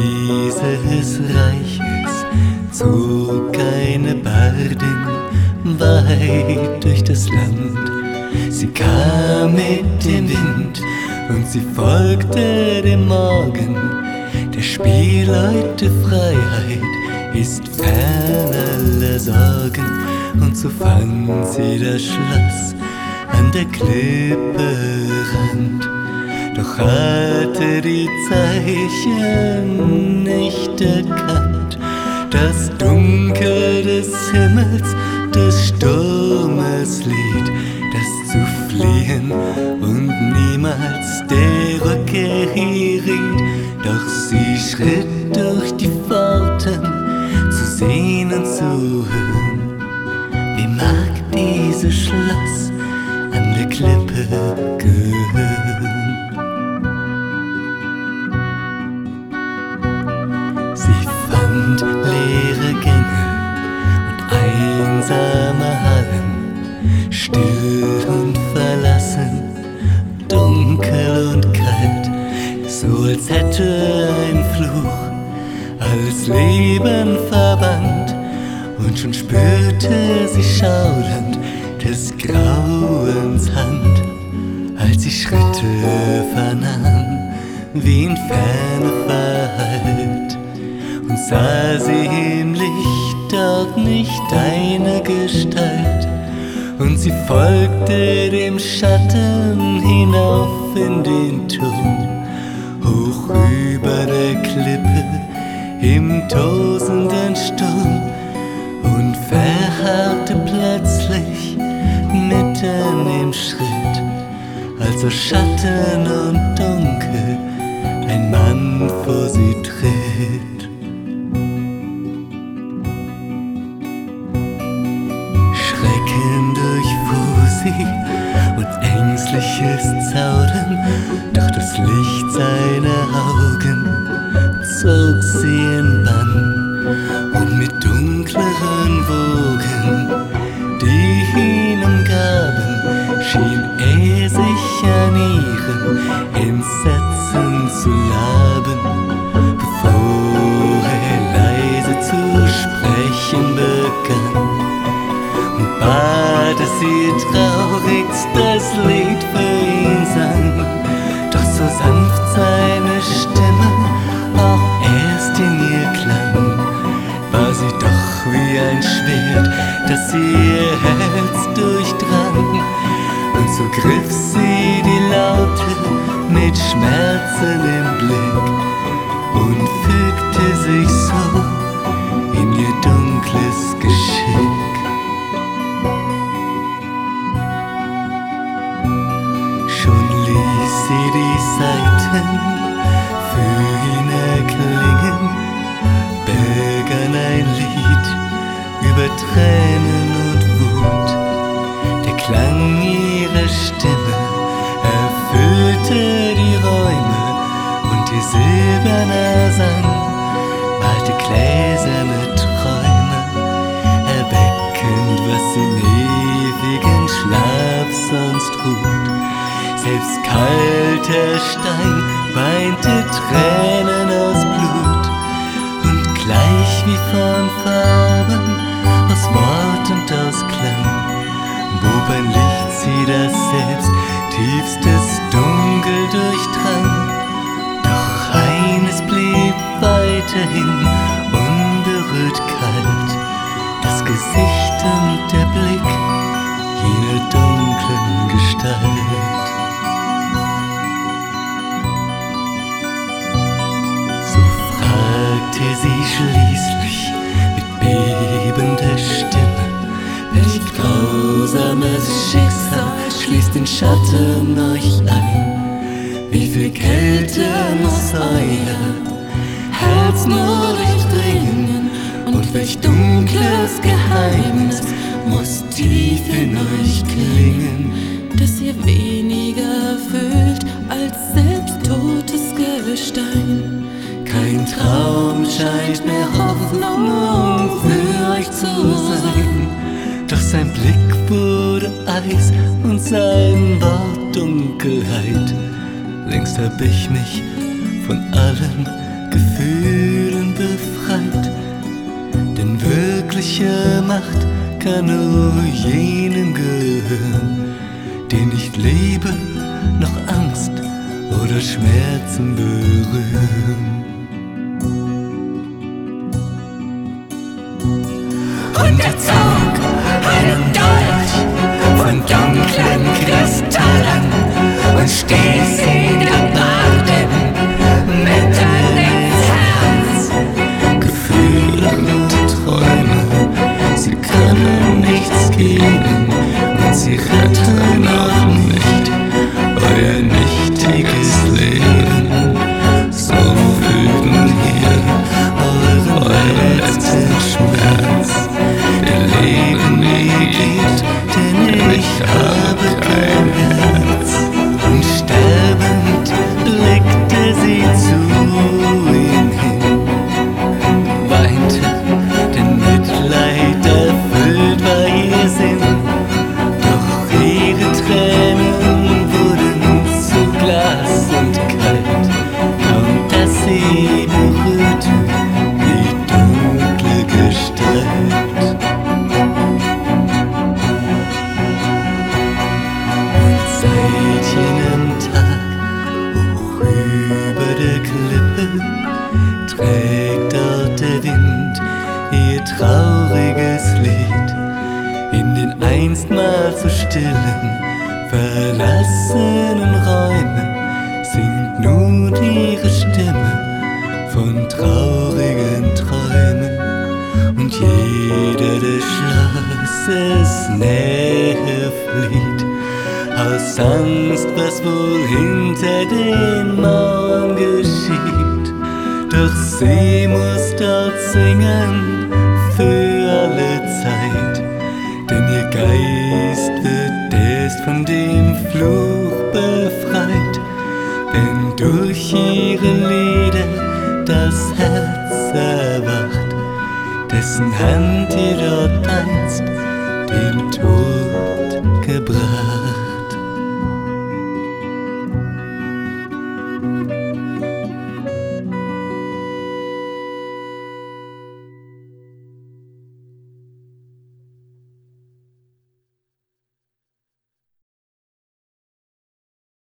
dieses Reiches zog eine Bardin weit durch das Land. Sie kam mit dem Wind und sie folgte dem Morgen. Der Spielleute Freiheit ist fern aller Sorgen. Und so fand sie das Schloss an der Klippe Rand. Doch hatte die Zeichen nicht erkannt, das Dunkel des Himmels, des Sturmes Lied, das zu fliehen und niemals der Rückkehr hier riet. Doch sie schritt durch die Pforten, zu sehen und zu hören. Wie mag dieses Schloss an der Klippe gehören? Sie fand leere Gänge und einsame Hallen, still und verlassen, dunkel und kalt, so als hätte ein Fluch alles Leben verbannt. Und schon spürte sie schaudernd des Grauens Hand, als sie Schritte vernahm, wie in Ferne verhallt, und sah sie im Licht dort nicht eine Gestalt. Und sie folgte dem Schatten hinauf in den Turm, hoch über der Klippe im tosenden Sturm, und verharrte plötzlich mitten im Schritt, als aus Schatten und Dunkel ein Mann vor sie tritt. Schrecken durchfuhr sie und ängstliches Zaudern, doch das Licht seiner Augen zog sie in Bann. Und mit dunkleren Wogen, die ihn umgaben, schien er sich an ihrem Entsetzen zu laben, bevor er leise zu sprechen begann, und bat, dass sie traurigst das Lied für ihn sang. Doch so sanft seine Stimme auch erst in ihr klang, war sie doch wie ein Schwert, das ihr Herz durchdrang. Und so griff sie die Laute mit Schmerzen im Blick und fügte sich so in ihr dunkles Geschick. Schon ließ sie die Saiten für ihn erklingen, begann ein Lied über Tränen und Wut. Der Klang ihrer Stimme erfüllte die Räume, und ihr silberner Sang malte gläserne Träume, erweckend, was im ewigen Schlaf sonst ruht. Selbst kalter Stein weinte Tränen aus Blut, und gleich wie von Farben, aus Wort und aus Klang, wob ein Licht sie, das selbst tiefstes Dunkel durchdrang. Doch eines blieb weiterhin unberührt kalt, das Gesicht und der Blick jener dunklen Gestalt. So fragte sie schließlich mit bebender Stimme: Welch grausames Schicksal schließt den Schatten euch ein? Wie viel Kälte muss euer Herz nur durchdringen? Und welch dunkles Geheimnis muss tief in euch klingen, dass ihr weniger fühlt als selbst totes Gestein? Kein Traum scheint mehr Hoffnung für euch zu sein. Doch sein Blick wurde Eis und sein Wort Dunkelheit. Längst hab ich mich von allen Gefühlen Macht kann nur jenem gehören, der nicht Liebe noch Angst oder Schmerzen berühren. Und er zog einen Dolch von dunklen Kristallen und stieß ihn der Barden mitten ins Herz. Gefühle und Träume, sie können nichts geben und sie retten auch nicht euer nichtiges Leben. So fühlt nun hier euren letzten Schmerz, der Leben mir gibt, denn ich habe kein Herz. Und sterbend blickte sie zu ihm hin, weinte, denn Mitleid erfüllt war ihr Sinn. Doch ihre Tränen wurden zu Glas und kalt, kaum dass sie berührten die dunkle Gestalt. Und seit jenem Tag hoch über der Klippe trägt dort der Wind ihr trauriges Lied. In den einstmals so stillen, verlassenen Räumen singt nun ihre Stimme von traurigen Träumen. Und jeder des Schlosses Nähe flieht, aus Angst, was wohl hinter den Mauern geschieht. Doch sie muss dort singen für alle Zeit, denn ihr Geist wird erst von dem Fluch befreit, wenn durch ihre Lieder das Herz erwacht, dessen Hand ihr dort einst den Tod gebracht.